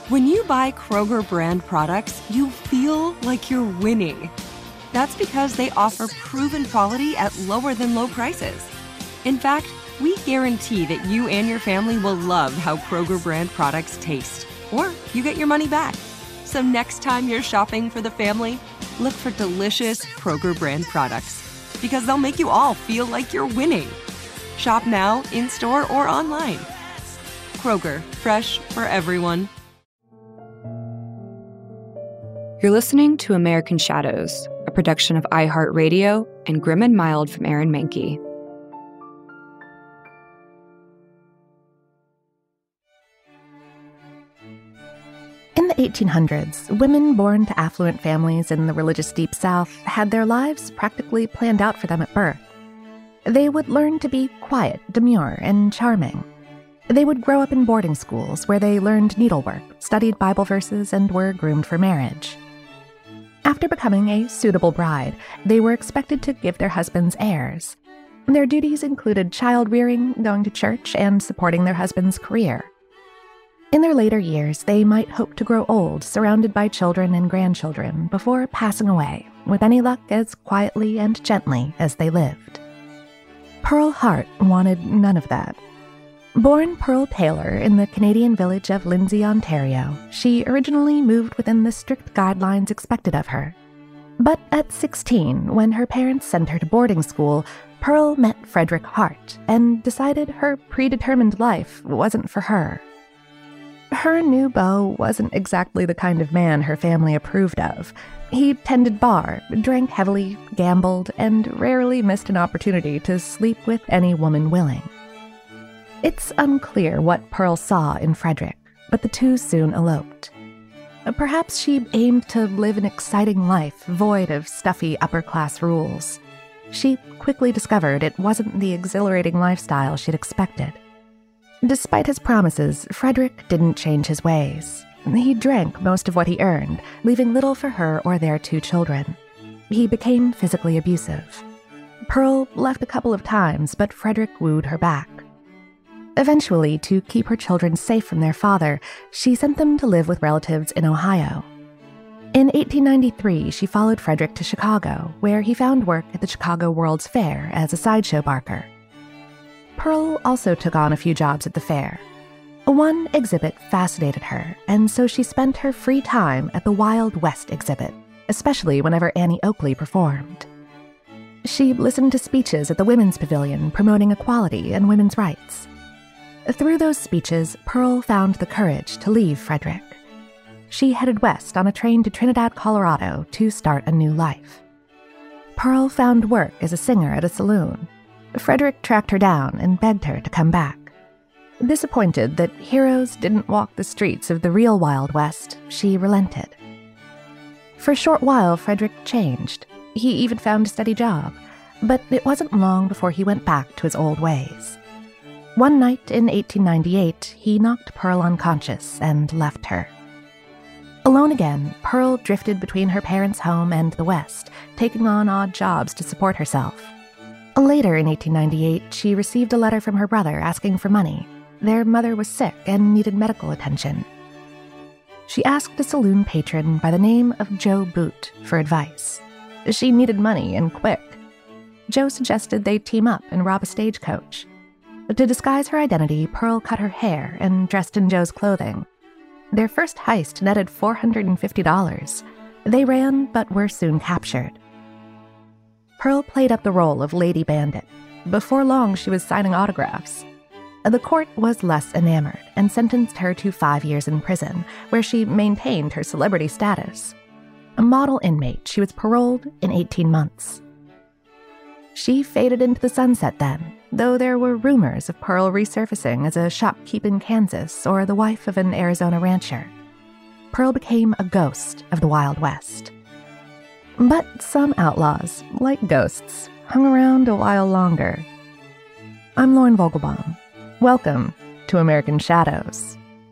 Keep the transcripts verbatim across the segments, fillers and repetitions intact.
When you buy Kroger brand products, you feel like you're winning. That's because they offer proven quality at lower than low prices. In fact, we guarantee that you and your family will love how Kroger brand products taste, or you get your money back. So next time you're shopping for the family, look for delicious Kroger brand products, because they'll make you all feel like you're winning. Shop now, in-store, or online. Kroger, fresh for everyone. You're listening to American Shadows, a production of iHeartRadio and Grim and Mild from Aaron Mahnke. In the eighteen hundreds, women born to affluent families in the religious Deep South had their lives practically planned out for them at birth. They would learn to be quiet, demure, and charming. They would grow up in boarding schools where they learned needlework, studied Bible verses, and were groomed for marriage. After becoming a suitable bride, they were expected to give their husbands heirs. Their duties included child-rearing, going to church, and supporting their husband's career. In their later years, they might hope to grow old, surrounded by children and grandchildren, before passing away, with any luck as quietly and gently as they lived. Pearl Hart wanted none of that. Born Pearl Taylor in the Canadian village of Lindsay, Ontario, she originally moved within the strict guidelines expected of her. But at sixteen, when her parents sent her to boarding school, Pearl met Frederick Hart and decided her predetermined life wasn't for her. Her new beau wasn't exactly the kind of man her family approved of. He tended bar, drank heavily, gambled, and rarely missed an opportunity to sleep with any woman willing. It's unclear what Pearl saw in Frederick, but the two soon eloped. Perhaps she aimed to live an exciting life void of stuffy upper-class rules. She quickly discovered it wasn't the exhilarating lifestyle she'd expected. Despite his promises, Frederick didn't change his ways. He drank most of what he earned, leaving little for her or their two children. He became physically abusive. Pearl left a couple of times, but Frederick wooed her back. Eventually, to keep her children safe from their father, she sent them to live with relatives in Ohio. In eighteen ninety-three, she followed Frederick to Chicago, where he found work at the Chicago World's Fair as a sideshow barker. Pearl also took on a few jobs at the fair. One exhibit fascinated her, and so she spent her free time at the Wild West exhibit, especially whenever Annie Oakley performed. She listened to speeches at the Women's Pavilion promoting equality and women's rights. Through those speeches, Pearl found the courage to leave Frederick. She headed west on a train to Trinidad, Colorado, to start a new life. Pearl found work as a singer at a saloon. Frederick tracked her down and begged her to come back. Disappointed that heroes didn't walk the streets of the real Wild West, she relented. For a short while, Frederick changed. He even found a steady job, but it wasn't long before he went back to his old ways. One night in eighteen ninety-eight, he knocked Pearl unconscious and left her. Alone again, Pearl drifted between her parents' home and the West, taking on odd jobs to support herself. Later in eighteen ninety-eight, she received a letter from her brother asking for money. Their mother was sick and needed medical attention. She asked a saloon patron by the name of Joe Boot for advice. She needed money and quick. Joe suggested they team up and rob a stagecoach. To disguise her identity, Pearl cut her hair and dressed in Joe's clothing. Their first heist netted four hundred fifty dollars. They ran, but were soon captured. Pearl played up the role of Lady Bandit. Before long, she was signing autographs. The court was less enamored and sentenced her to five years in prison, where she maintained her celebrity status. A model inmate, she was paroled in eighteen months. She faded into the sunset then, though there were rumors of Pearl resurfacing as a shopkeep in Kansas or the wife of an Arizona rancher. Pearl became a ghost of the Wild West. But some outlaws, like ghosts, hung around a while longer. I'm Lauren Vogelbaum. Welcome to American Shadows.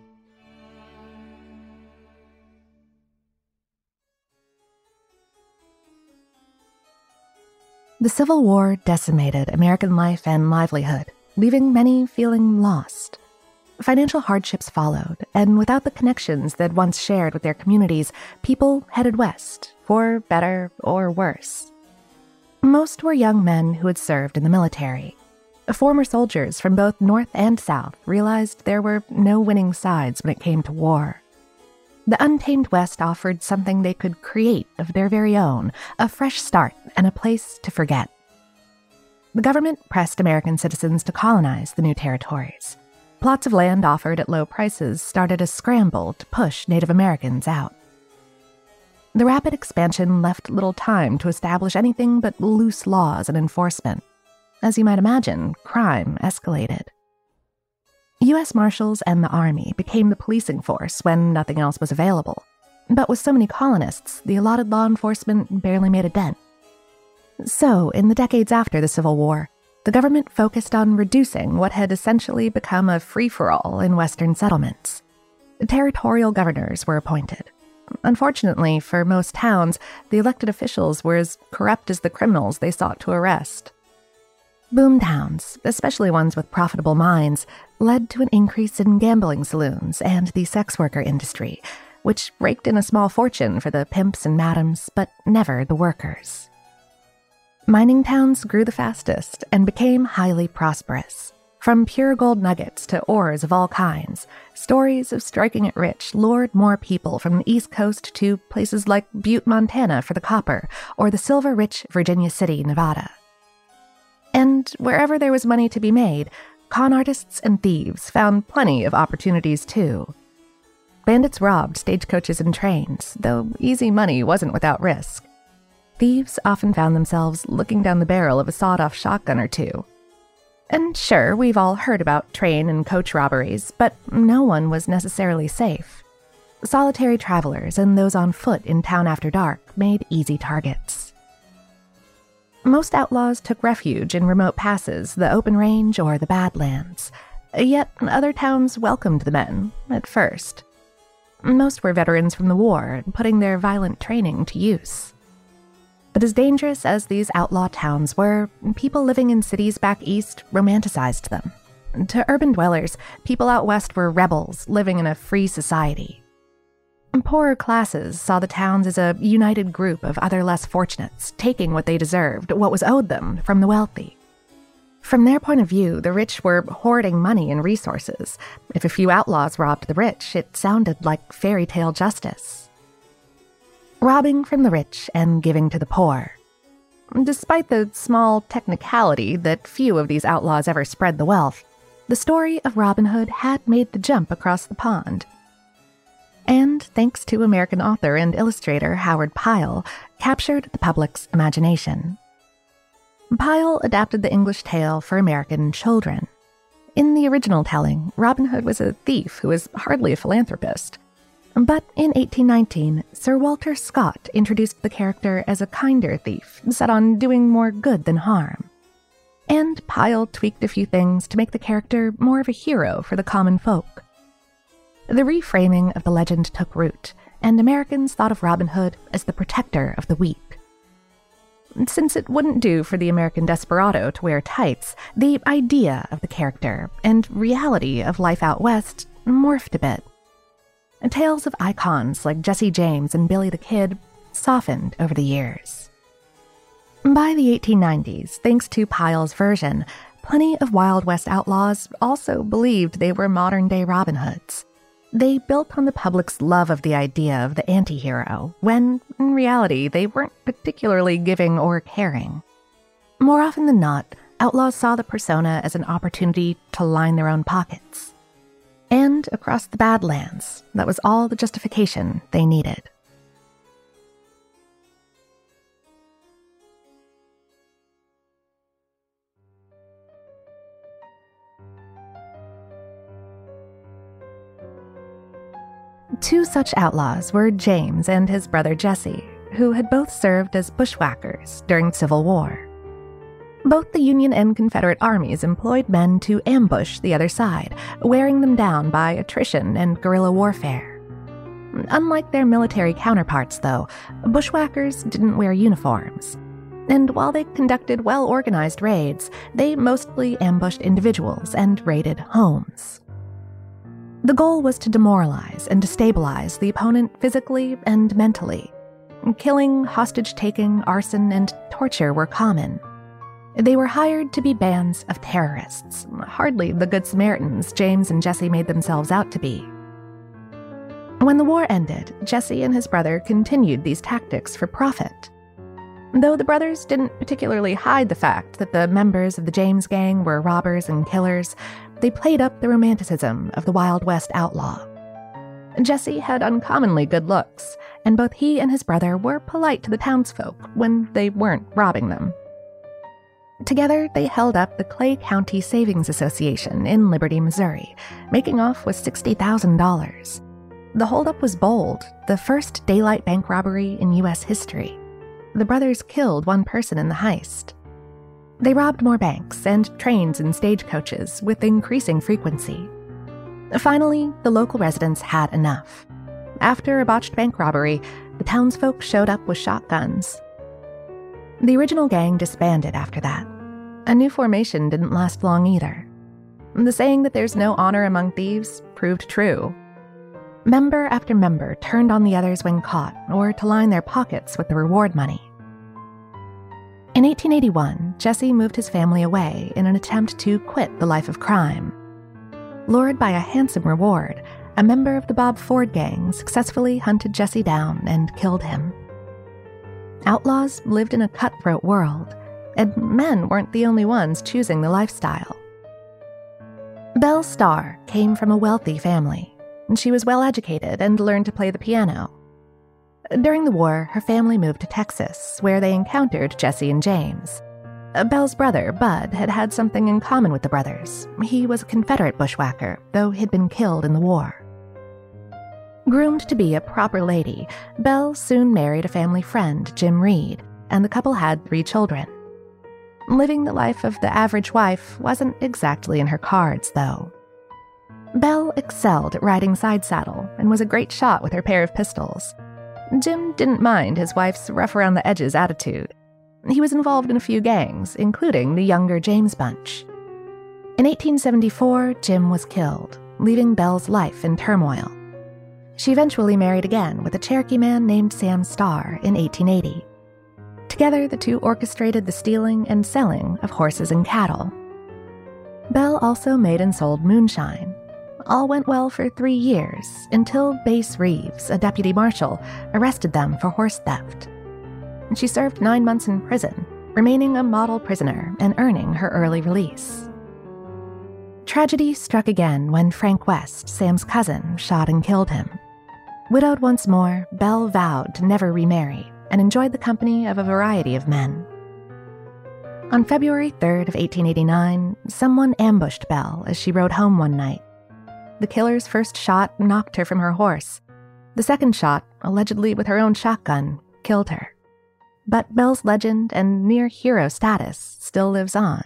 The Civil War decimated American life and livelihood, leaving many feeling lost. Financial hardships followed, and without the connections they'd once shared with their communities, people headed west, for better or worse. Most were young men who had served in the military. Former soldiers from both North and South realized there were no winning sides when it came to war. The untamed West offered something they could create of their very own, a fresh start and a place to forget. The government pressed American citizens to colonize the new territories. Plots of land offered at low prices started a scramble to push Native Americans out. The rapid expansion left little time to establish anything but loose laws and enforcement. As you might imagine, crime escalated. U S Marshals and the Army became the policing force when nothing else was available. But with so many colonists, the allotted law enforcement barely made a dent. So, in the decades after the Civil War, the government focused on reducing what had essentially become a free-for-all in Western settlements. Territorial governors were appointed. Unfortunately, for most towns, the elected officials were as corrupt as the criminals they sought to arrest. Boom towns, especially ones with profitable mines, led to an increase in gambling saloons and the sex worker industry, which raked in a small fortune for the pimps and madams, but never the workers. Mining towns grew the fastest and became highly prosperous. From pure gold nuggets to ores of all kinds, stories of striking it rich lured more people from the East Coast to places like Butte, Montana for the copper, or the silver-rich Virginia City, Nevada. And wherever there was money to be made, con artists and thieves found plenty of opportunities too. Bandits robbed stagecoaches and trains, though easy money wasn't without risk. Thieves often found themselves looking down the barrel of a sawed-off shotgun or two. And sure, we've all heard about train and coach robberies, but no one was necessarily safe. Solitary travelers and those on foot in town after dark made easy targets. Most outlaws took refuge in remote passes, the open range, or the Badlands. Yet other towns welcomed the men, at first. Most were veterans from the war, putting their violent training to use. But as dangerous as these outlaw towns were, people living in cities back east romanticized them. To urban dwellers, people out west were rebels living in a free society. Poorer classes saw the towns as a united group of other less fortunates, taking what they deserved, what was owed them, from the wealthy. From their point of view, the rich were hoarding money and resources. If a few outlaws robbed the rich, it sounded like fairy tale justice. Robbing from the rich and giving to the poor. Despite the small technicality that few of these outlaws ever spread the wealth, the story of Robin Hood had made the jump across the pond. And, thanks to American author and illustrator Howard Pyle, captured the public's imagination. Pyle adapted the English tale for American children. In the original telling, Robin Hood was a thief who was hardly a philanthropist. But in eighteen nineteen, Sir Walter Scott introduced the character as a kinder thief, set on doing more good than harm. And Pyle tweaked a few things to make the character more of a hero for the common folk. The reframing of the legend took root, and Americans thought of Robin Hood as the protector of the weak. Since it wouldn't do for the American desperado to wear tights, the idea of the character and reality of life out west morphed a bit. Tales of icons like Jesse James and Billy the Kid softened over the years. By the eighteen nineties, thanks to Pyle's version, plenty of Wild West outlaws also believed they were modern-day Robin Hoods. They built on the public's love of the idea of the anti-hero, when, in reality, they weren't particularly giving or caring. More often than not, outlaws saw the persona as an opportunity to line their own pockets. And across the Badlands, that was all the justification they needed. Two such outlaws were James and his brother Jesse, who had both served as bushwhackers during the Civil War. Both the Union and Confederate armies employed men to ambush the other side, wearing them down by attrition and guerrilla warfare. Unlike their military counterparts, though, bushwhackers didn't wear uniforms. And while they conducted well-organized raids, they mostly ambushed individuals and raided homes. The goal was to demoralize and destabilize the opponent physically and mentally. Killing, hostage-taking, arson, and torture were common. They were hired to be bands of terrorists, hardly the Good Samaritans James and Jesse made themselves out to be. When the war ended, Jesse and his brother continued these tactics for profit. Though the brothers didn't particularly hide the fact that the members of the James gang were robbers and killers, they played up the romanticism of the Wild West outlaw. Jesse had uncommonly good looks, and both he and his brother were polite to the townsfolk when they weren't robbing them. Together, they held up the Clay County Savings Association in Liberty, Missouri, making off with sixty thousand dollars. The holdup was bold, the first daylight bank robbery in U S history. The brothers killed one person in the heist. They robbed more banks and trains and stagecoaches with increasing frequency. Finally, the local residents had enough. After a botched bank robbery, the townsfolk showed up with shotguns. The original gang disbanded after that. A new formation didn't last long either. The saying that there's no honor among thieves proved true. Member after member turned on the others when caught, or to line their pockets with the reward money. In eighteen eighty-one, Jesse moved his family away in an attempt to quit the life of crime. Lured by a handsome reward, a member of the Bob Ford gang successfully hunted Jesse down and killed him. Outlaws lived in a cutthroat world, and men weren't the only ones choosing the lifestyle. Belle Starr came from a wealthy family. She was well-educated and learned to play the piano. During the war, her family moved to Texas, where they encountered Jesse and James. Belle's brother, Bud, had had something in common with the brothers. He was a Confederate bushwhacker, though he'd been killed in the war. Groomed to be a proper lady, Belle soon married a family friend, Jim Reed, and the couple had three children. Living the life of the average wife wasn't exactly in her cards, though. Belle excelled at riding side saddle and was a great shot with her pair of pistols. Jim didn't mind his wife's rough-around-the-edges attitude. He was involved in a few gangs, including the younger James Bunch. In eighteen seventy-four, Jim was killed, leaving Belle's life in turmoil. She eventually married again with a Cherokee man named Sam Starr in eighteen eighty. Together, the two orchestrated the stealing and selling of horses and cattle. Belle also made and sold moonshine. All went well for three years, until Bass Reeves, a deputy marshal, arrested them for horse theft. She served nine months in prison, remaining a model prisoner and earning her early release. Tragedy struck again when Frank West, Sam's cousin, shot and killed him. Widowed once more, Belle vowed to never remarry and enjoyed the company of a variety of men. On February third of eighteen eighty-nine, someone ambushed Belle as she rode home one night. The killer's first shot knocked her from her horse. The second shot, allegedly with her own shotgun, killed her. But Belle's legend and near-hero status still lives on.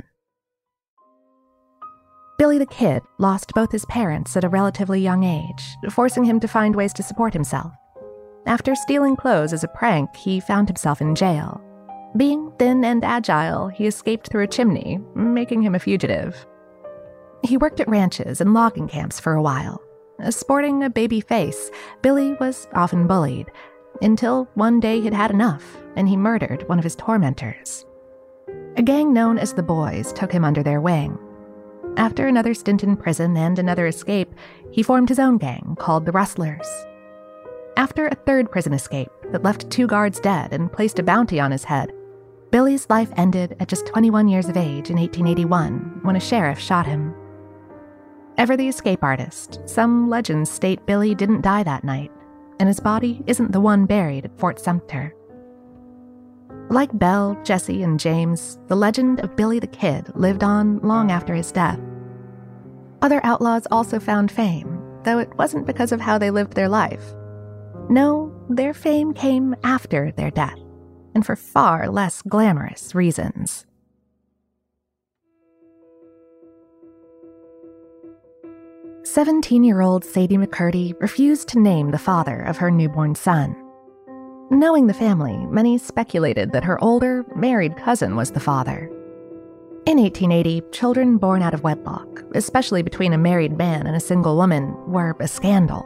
Billy the Kid lost both his parents at a relatively young age, forcing him to find ways to support himself. After stealing clothes as a prank, he found himself in jail. Being thin and agile, he escaped through a chimney, making him a fugitive. He worked at ranches and logging camps for a while. Sporting a baby face, Billy was often bullied, until one day he'd had enough, and he murdered one of his tormentors. A gang known as the Boys took him under their wing. After another stint in prison and another escape, he formed his own gang called the Rustlers. After a third prison escape that left two guards dead and placed a bounty on his head, Billy's life ended at just twenty-one years of age in eighteen eighty-one when a sheriff shot him. Ever the escape artist, some legends state Billy didn't die that night, and his body isn't the one buried at Fort Sumter. Like Belle, Jesse, and James, the legend of Billy the Kid lived on long after his death. Other outlaws also found fame, though it wasn't because of how they lived their life. No, their fame came after their death, and for far less glamorous reasons. Seventeen-year-old Sadie McCurdy refused to name the father of her newborn son. Knowing the family, many speculated that her older, married cousin was the father. In eighteen eighty, children born out of wedlock, especially between a married man and a single woman, were a scandal.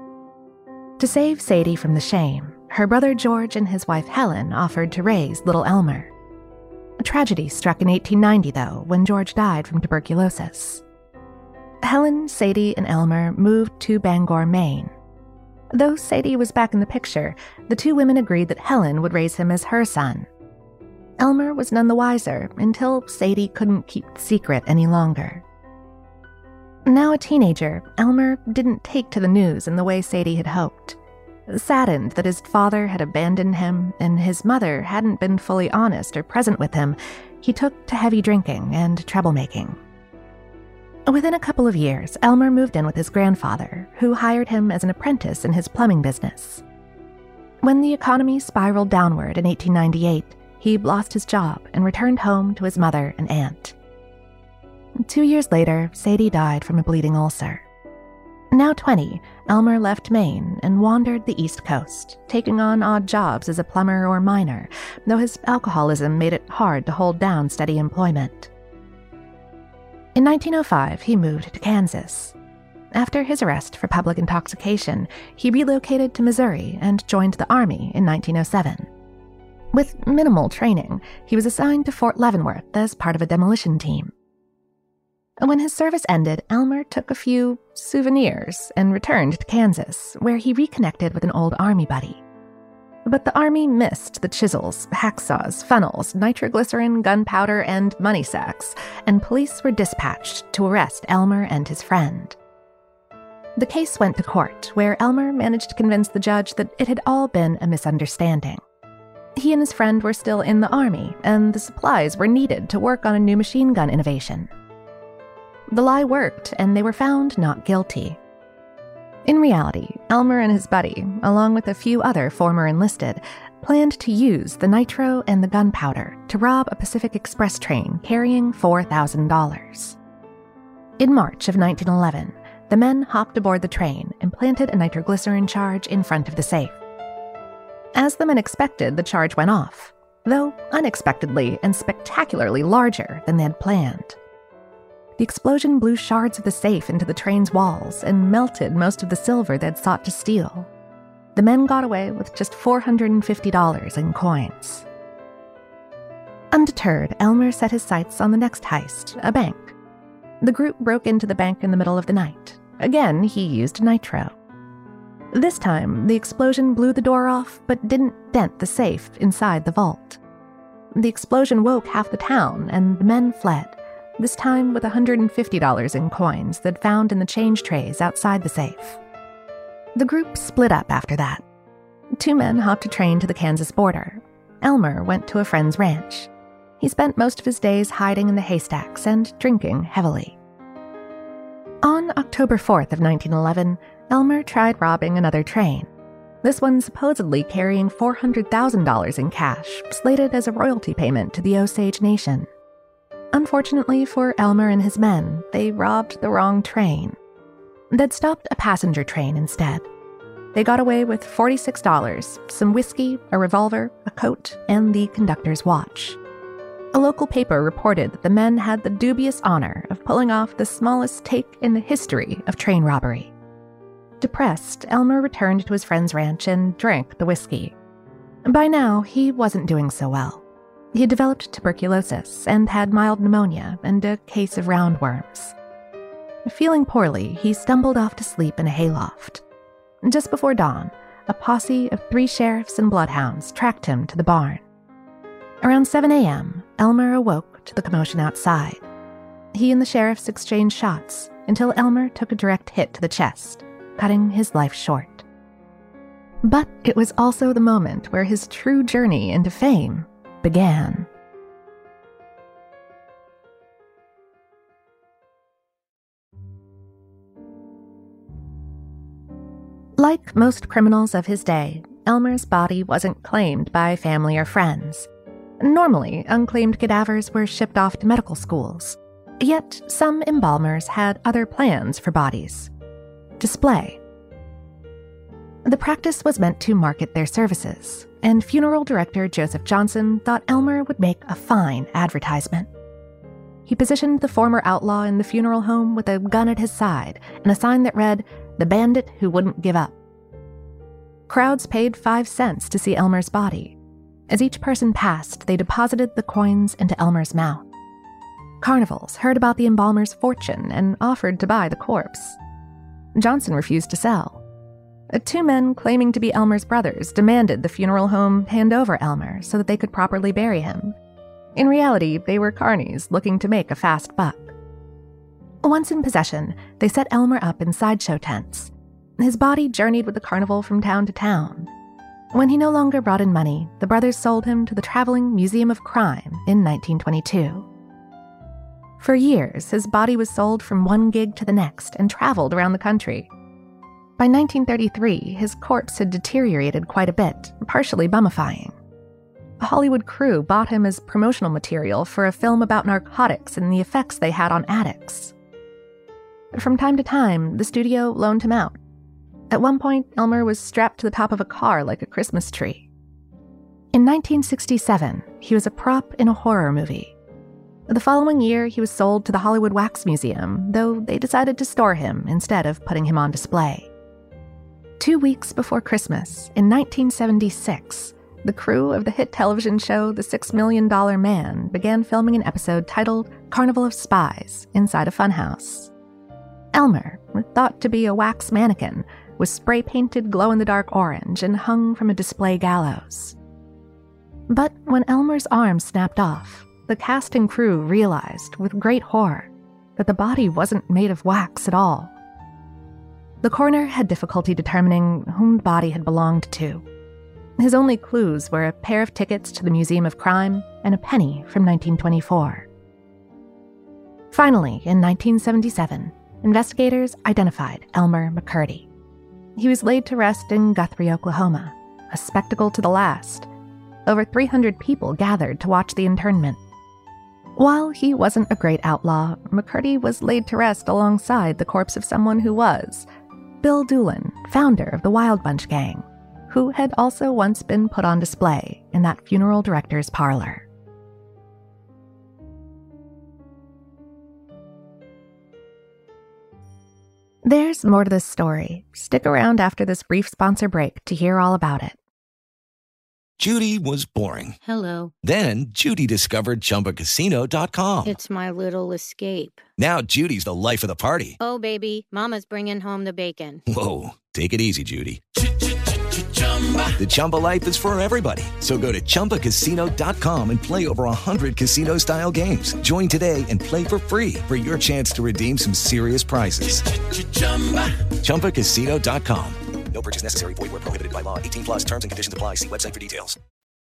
To save Sadie from the shame, her brother George and his wife Helen offered to raise little Elmer. A tragedy struck in eighteen ninety, though, when George died from tuberculosis. Helen, Sadie, and Elmer moved to Bangor, Maine. Though Sadie was back in the picture, the two women agreed that Helen would raise him as her son. Elmer was none the wiser until Sadie couldn't keep the secret any longer. Now a teenager, Elmer didn't take to the news in the way Sadie had hoped. Saddened that his father had abandoned him and his mother hadn't been fully honest or present with him, he took to heavy drinking and troublemaking. Within a couple of years, Elmer moved in with his grandfather, who hired him as an apprentice in his plumbing business. When the economy spiraled downward in eighteen ninety-eight, he lost his job and returned home to his mother and aunt. Two years later, Sadie died from a bleeding ulcer. Now twenty, Elmer left Maine and wandered the East Coast, taking on odd jobs as a plumber or miner, though his alcoholism made it hard to hold down steady employment. In nineteen oh five, he moved to Kansas. After his arrest for public intoxication, he relocated to Missouri and joined the Army in nineteen oh seven. With minimal training, he was assigned to Fort Leavenworth as part of a demolition team. When his service ended, Elmer took a few souvenirs and returned to Kansas, where he reconnected with an old Army buddy. But the Army missed the chisels, hacksaws, funnels, nitroglycerin, gunpowder, and money sacks, and police were dispatched to arrest Elmer and his friend. The case went to court, where Elmer managed to convince the judge that it had all been a misunderstanding. He and his friend were still in the Army, and the supplies were needed to work on a new machine gun innovation. The lie worked, and they were found not guilty. In reality, Elmer and his buddy, along with a few other former enlisted, planned to use the nitro and the gunpowder to rob a Pacific Express train carrying four thousand dollars. In March of nineteen eleven, the men hopped aboard the train and planted a nitroglycerin charge in front of the safe. As the men expected, the charge went off, though unexpectedly and spectacularly larger than they had planned. The explosion blew shards of the safe into the train's walls and melted most of the silver they'd sought to steal. The men got away with just four hundred fifty dollars in coins. Undeterred, Elmer set his sights on the next heist, a bank. The group broke into the bank in the middle of the night. Again, he used nitro. This time, the explosion blew the door off, but didn't dent the safe inside the vault. The explosion woke half the town, and the men fled, this time with one hundred fifty dollars in coins they'd found in the change trays outside the safe. The group split up after that. Two men hopped a train to the Kansas border. Elmer went to a friend's ranch. He spent most of his days hiding in the haystacks and drinking heavily. On October fourth of nineteen eleven, Elmer tried robbing another train. This one supposedly carrying four hundred thousand dollars in cash, slated as a royalty payment to the Osage Nation. Unfortunately for Elmer and his men, they robbed the wrong train. They'd stopped a passenger train instead. They got away with forty-six dollars, some whiskey, a revolver, a coat, and the conductor's watch. A local paper reported that the men had the dubious honor of pulling off the smallest take in the history of train robbery. Depressed, Elmer returned to his friend's ranch and drank the whiskey. By now, he wasn't doing so well. He had developed tuberculosis and had mild pneumonia and a case of roundworms. Feeling poorly, he stumbled off to sleep in a hayloft. Just before dawn, a posse of three sheriffs and bloodhounds tracked him to the barn. Around seven a.m., Elmer awoke to the commotion outside. He and the sheriffs exchanged shots until Elmer took a direct hit to the chest, cutting his life short. But it was also the moment where his true journey into fame began. Like most criminals of his day, Elmer's body wasn't claimed by family or friends. Normally, unclaimed cadavers were shipped off to medical schools. Yet, some embalmers had other plans for bodies. Display. The practice was meant to market their services, and funeral director Joseph Johnson thought Elmer would make a fine advertisement. He positioned the former outlaw in the funeral home with a gun at his side and a sign that read, "The Bandit Who Wouldn't Give Up." Crowds paid five cents to see Elmer's body. As each person passed, they deposited the coins into Elmer's mouth. Carnivals heard about the embalmer's fortune and offered to buy the corpse. Johnson refused to sell. Two men claiming to be Elmer's brothers demanded the funeral home hand over Elmer so that they could properly bury him. In reality, they were carnies looking to make a fast buck. Once in possession, they set Elmer up in sideshow tents. His body journeyed with the carnival from town to town. When he no longer brought in money, the brothers sold him to the Traveling Museum of Crime in nineteen twenty-two. For years, his body was sold from one gig to the next and traveled around the country. By nineteen thirty-three, his corpse had deteriorated quite a bit, partially bummifying. A Hollywood crew bought him as promotional material for a film about narcotics and the effects they had on addicts. From time to time, the studio loaned him out. At one point, Elmer was strapped to the top of a car like a Christmas tree. In nineteen sixty-seven, he was a prop in a horror movie. The following year, he was sold to the Hollywood Wax Museum, though they decided to store him instead of putting him on display. Two weeks before Christmas, in nineteen seventy-six, the crew of the hit television show The Six Million Dollar Man began filming an episode titled Carnival of Spies inside a funhouse. Elmer, thought to be a wax mannequin, was spray-painted glow-in-the-dark orange and hung from a display gallows. But when Elmer's arm snapped off, the cast and crew realized, with great horror, that the body wasn't made of wax at all. The coroner had difficulty determining whom the body had belonged to. His only clues were a pair of tickets to the Museum of Crime and a penny from nineteen twenty-four. Finally, in nineteen seventy-seven, investigators identified Elmer McCurdy. He was laid to rest in Guthrie, Oklahoma, a spectacle to the last. Over three hundred people gathered to watch the internment. While he wasn't a great outlaw, McCurdy was laid to rest alongside the corpse of someone who was, Bill Doolin, founder of the Wild Bunch Gang, who had also once been put on display in that funeral director's parlor. There's more to this story. Stick around after this brief sponsor break to hear all about it. Judy was boring. Hello. Then Judy discovered Chumba Casino dot com. It's my little escape. Now Judy's the life of the party. Oh, baby, mama's bringing home the bacon. Whoa, take it easy, Judy. The Chumba life is for everybody. So go to Chumba Casino dot com and play over one hundred casino-style games. Join today and play for free for your chance to redeem some serious prizes. Chumba Casino dot com. No purchase necessary. Void where prohibited by law. eighteen plus terms and conditions apply. See website for details.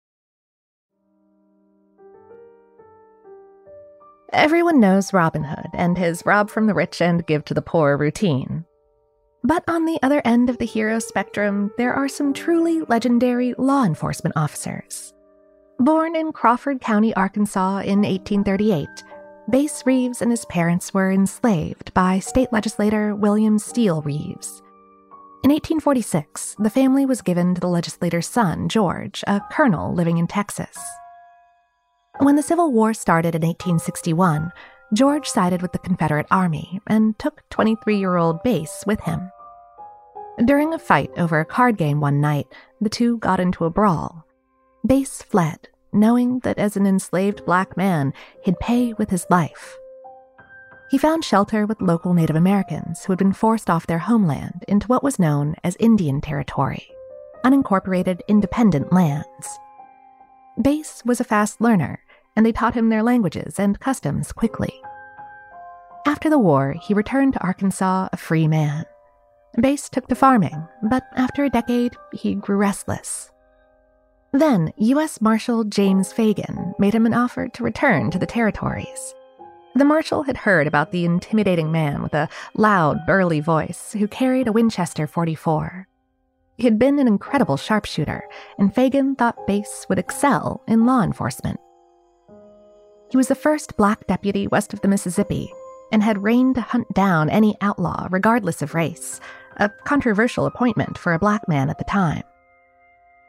Everyone knows Robin Hood and his rob from the rich and give to the poor routine. But on the other end of the hero spectrum, there are some truly legendary law enforcement officers. Born in Crawford County, Arkansas in eighteen thirty-eight, Bass Reeves and his parents were enslaved by state legislator William Steele Reeves. In eighteen forty-six, the family was given to the legislator's son, George, a colonel living in Texas. When the Civil War started in eighteen sixty-one, George sided with the Confederate Army and took twenty-three-year-old Bass with him. During a fight over a card game one night, the two got into a brawl. Bass fled, knowing that as an enslaved black man, he'd pay with his life. He found shelter with local Native Americans who had been forced off their homeland into what was known as Indian Territory, unincorporated independent lands. Bass was a fast learner, and they taught him their languages and customs quickly. After the war, he returned to Arkansas a free man. Bass took to farming, but after a decade, he grew restless. Then, U S Marshal James Fagan made him an offer to return to the territories. The marshal had heard about the intimidating man with a loud, burly voice who carried a Winchester forty-four. He had been an incredible sharpshooter, and Fagan thought Bass would excel in law enforcement. He was the first black deputy west of the Mississippi and had reigned to hunt down any outlaw regardless of race, a controversial appointment for a black man at the time.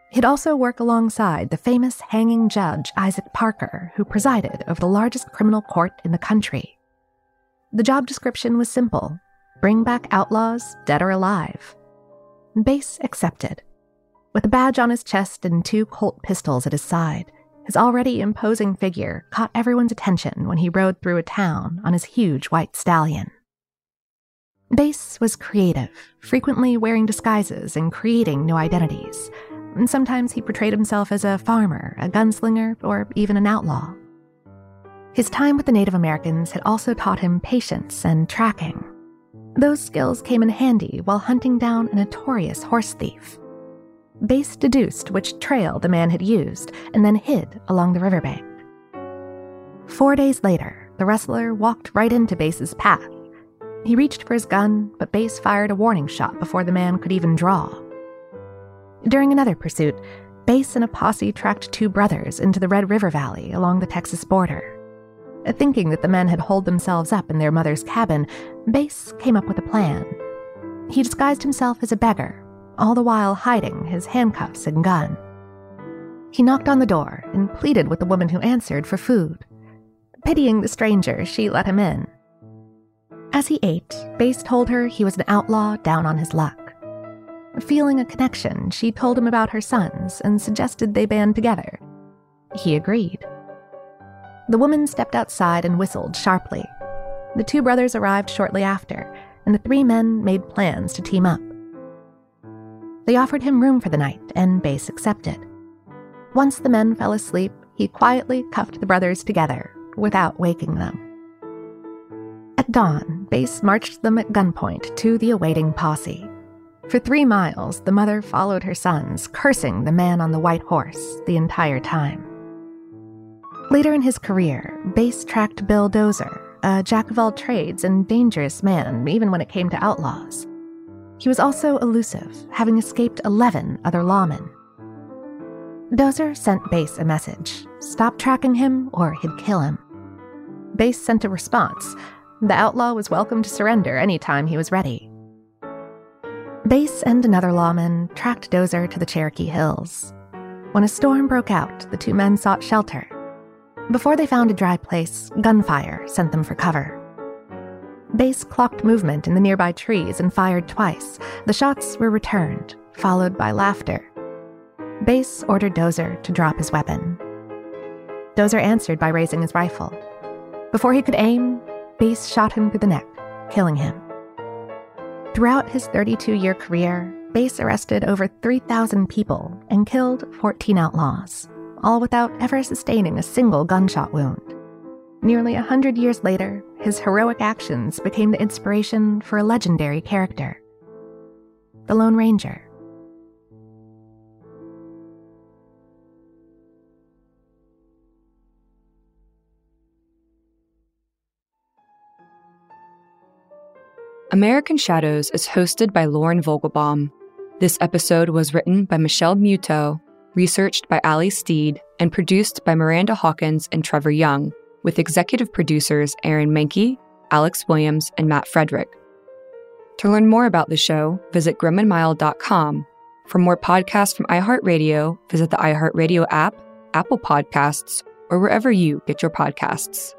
He'd also work alongside the famous hanging judge Isaac Parker, who presided over the largest criminal court in the country. The job description was simple: bring back outlaws, dead or alive. Bass accepted. With a badge on his chest and two Colt pistols at his side, his already imposing figure caught everyone's attention when he rode through a town on his huge white stallion. Bass was creative, frequently wearing disguises and creating new identities. And sometimes he portrayed himself as a farmer, a gunslinger, or even an outlaw. His time with the Native Americans had also taught him patience and tracking. Those skills came in handy while hunting down a notorious horse thief. Bass deduced which trail the man had used and then hid along the riverbank. Four days later, the rustler walked right into Bass's path. He reached for his gun, but Bass fired a warning shot before the man could even draw. During another pursuit, Bass and a posse tracked two brothers into the Red River Valley along the Texas border. Thinking that the men had holed themselves up in their mother's cabin, Bass came up with a plan. He disguised himself as a beggar, all the while hiding his handcuffs and gun. He knocked on the door and pleaded with the woman who answered for food. Pitying the stranger, she let him in. As he ate, Bass told her he was an outlaw down on his luck. Feeling a connection, she told him about her sons and suggested they band together. He agreed. The woman stepped outside and whistled sharply. The two brothers arrived shortly after, and the three men made plans to team up. They offered him room for the night, and Bass accepted. Once the men fell asleep, he quietly cuffed the brothers together, without waking them. At dawn, Bass marched them at gunpoint to the awaiting posse. For three miles, the mother followed her sons, cursing the man on the white horse the entire time. Later in his career, Bass tracked Bill Dozer, a jack-of-all-trades and dangerous man even when it came to outlaws. He was also elusive, having escaped eleven other lawmen. Dozer sent Bass a message: stop tracking him or he'd kill him. Bass sent a response: the outlaw was welcome to surrender any time he was ready. Bass and another lawman tracked Dozer to the Cherokee Hills. When a storm broke out, the two men sought shelter. Before they found a dry place, gunfire sent them for cover. Bass clocked movement in the nearby trees and fired twice. The shots were returned, followed by laughter. Bass ordered Dozer to drop his weapon. Dozer answered by raising his rifle. Before he could aim, Bass shot him through the neck, killing him. Throughout his thirty-two-year career, Bass arrested over three thousand people and killed fourteen outlaws, all without ever sustaining a single gunshot wound. Nearly a hundred years later, his heroic actions became the inspiration for a legendary character, the Lone Ranger. American Shadows is hosted by Lauren Vogelbaum. This episode was written by Michelle Muto, researched by Ali Steed, and produced by Miranda Hawkins and Trevor Young, with executive producers Aaron Mankey, Alex Williams, and Matt Frederick. To learn more about the show, visit grim and mild dot com. For more podcasts from iHeartRadio, visit the iHeartRadio app, Apple Podcasts, or wherever you get your podcasts.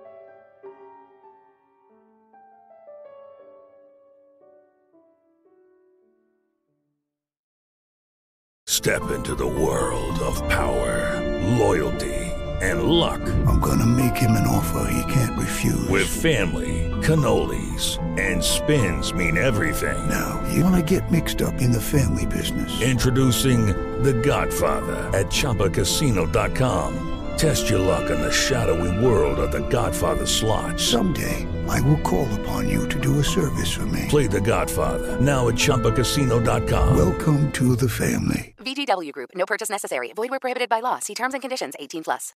Step into the world of power, loyalty, and luck. I'm gonna make him an offer he can't refuse. With family, cannolis, and spins mean everything. Now, you wanna get mixed up in the family business. Introducing The Godfather at Chumba Casino dot com. Test your luck in the shadowy world of The Godfather slot. Someday, I will call upon you to do a service for me. Play The Godfather, now at Chumba Casino dot com. Welcome to the family. V G W Group. No purchase necessary. Void where prohibited by law. See terms and conditions. eighteen plus.